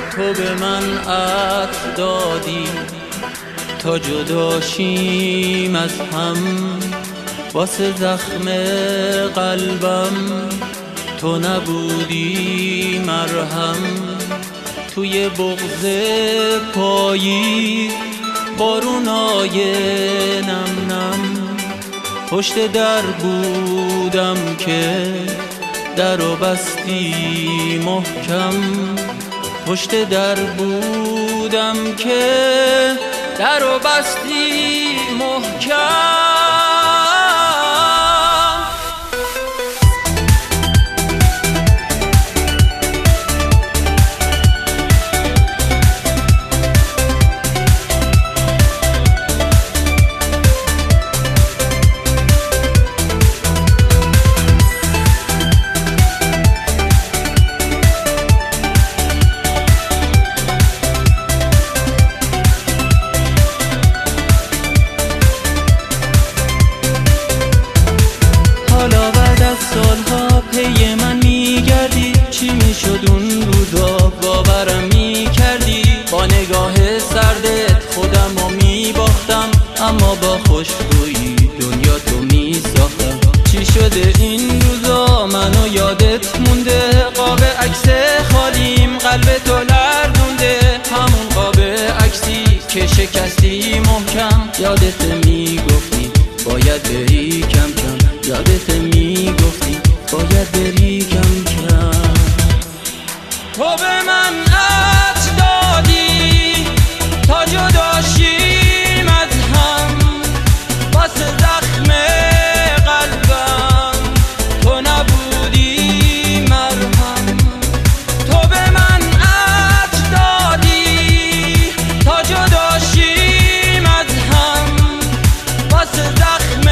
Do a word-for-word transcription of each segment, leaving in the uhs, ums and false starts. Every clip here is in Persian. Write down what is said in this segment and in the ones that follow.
تو به من عطر دادی تا جدا شیم از هم، واسه زخم قلبم تو نبودی مرهم. توی بغض پاییز بارونای نم نم، پشت در بودم که در و بستی محکم، پشت در بودم که در و بستی محکم. حالا بعد از سالها پی من میگردی، چی میشد اون روزا باورم میکردی؟ با نگاه سردت خودم رو میباختم، اما با خوشبویی دنیا تو میساختم. چی شده این روزا منو یادت مونده؟ قاب عکس خالیم قلب تو لرزونده، همون قاب عکسی که شکستی محکم. یادت میگفتی باید بری کم کم، یادت میگفتی باید بری کم کم. تو به من عطر دادی تا جدا شیم از هم، واسه زخم قلبم تو نبودی مرهم. تو به من عطر دادی تا جدا شیم از هم، واسه زخم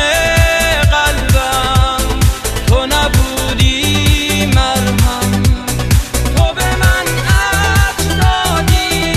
قلبم تو نبودی مرهم. تو به من عطر دادی.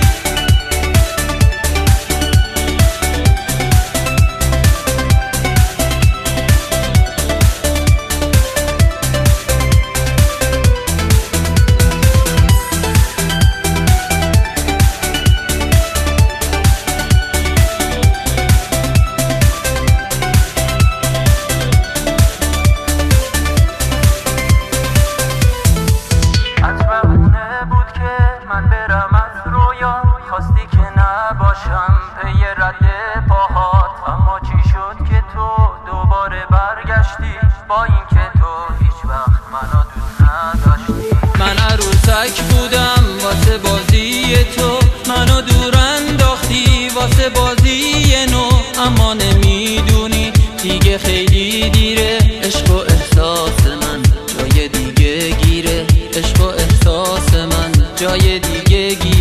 من برم از رویا، خواستی که نباشم پی رد پاهات، اما چی شد که تو دوباره برگشتی؟ با اینکه تو هیچ وقت منو دوست نداشتی. من عروسک بودم واسه بازی تو، منو دور انداختی واسه بازی نو. اما نمیدونی دیگه خیلی دیره، عشق و احساس من جای دیگه گیره، عشق و احساس من جای دیگه گیره.